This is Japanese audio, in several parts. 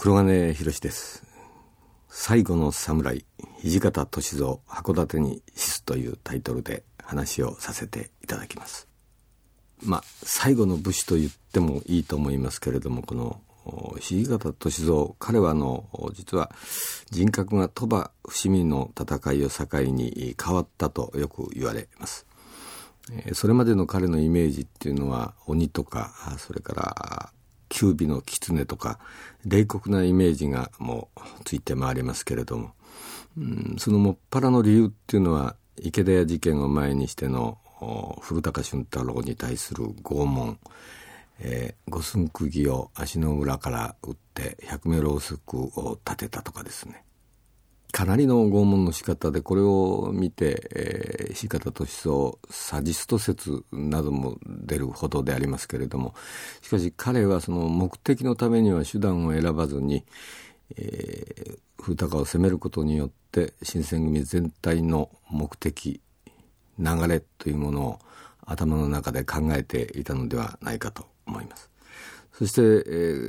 黒金博です。最後の侍、土方歳三函館に死すというタイトルで話をさせていただきます。最後の武士と言ってもいいと思いますけれども、この土方歳三、彼は実は人格が鳥羽伏見の戦いを境に変わったとよく言われます。それまでの彼のイメージっていうのは鬼とか、それから九尾の狐とか冷酷なイメージがもうついて回りますけれども、そのもっぱらの理由っていうのは池田屋事件を前にしての古高俊太郎に対する拷問、五寸釘を足の裏から打って百目ろうそくを立てたとかですね、かなりの拷問の仕方で、これを見て、土方歳三サディスト説なども出るほどでありますけれども、しかし彼はその目的のためには手段を選ばずに、古高を攻めることによって新選組全体の目的、流れというものを頭の中で考えていたのではないかと思います。そして、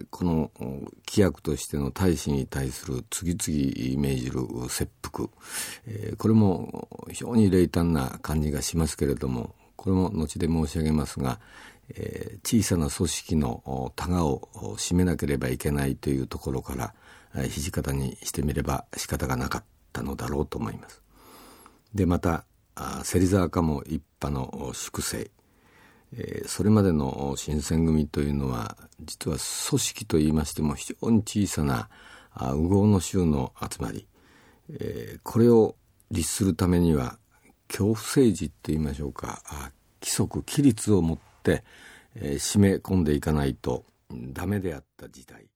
この規約としての大使に対する次々命じる切腹、これも非常に冷淡な感じがしますけれども、これも後で申し上げますが、小さな組織のタガを締めなければいけないというところから、土方にしてみれば仕方がなかったのだろうと思います。でまた芹沢家も一派の粛清、それまでの新選組というのは実は組織といいましても非常に小さな烏合の衆の集まり、これを律するためには恐怖政治といいましょうか、規則規律を持って締め込んでいかないとダメであった時代。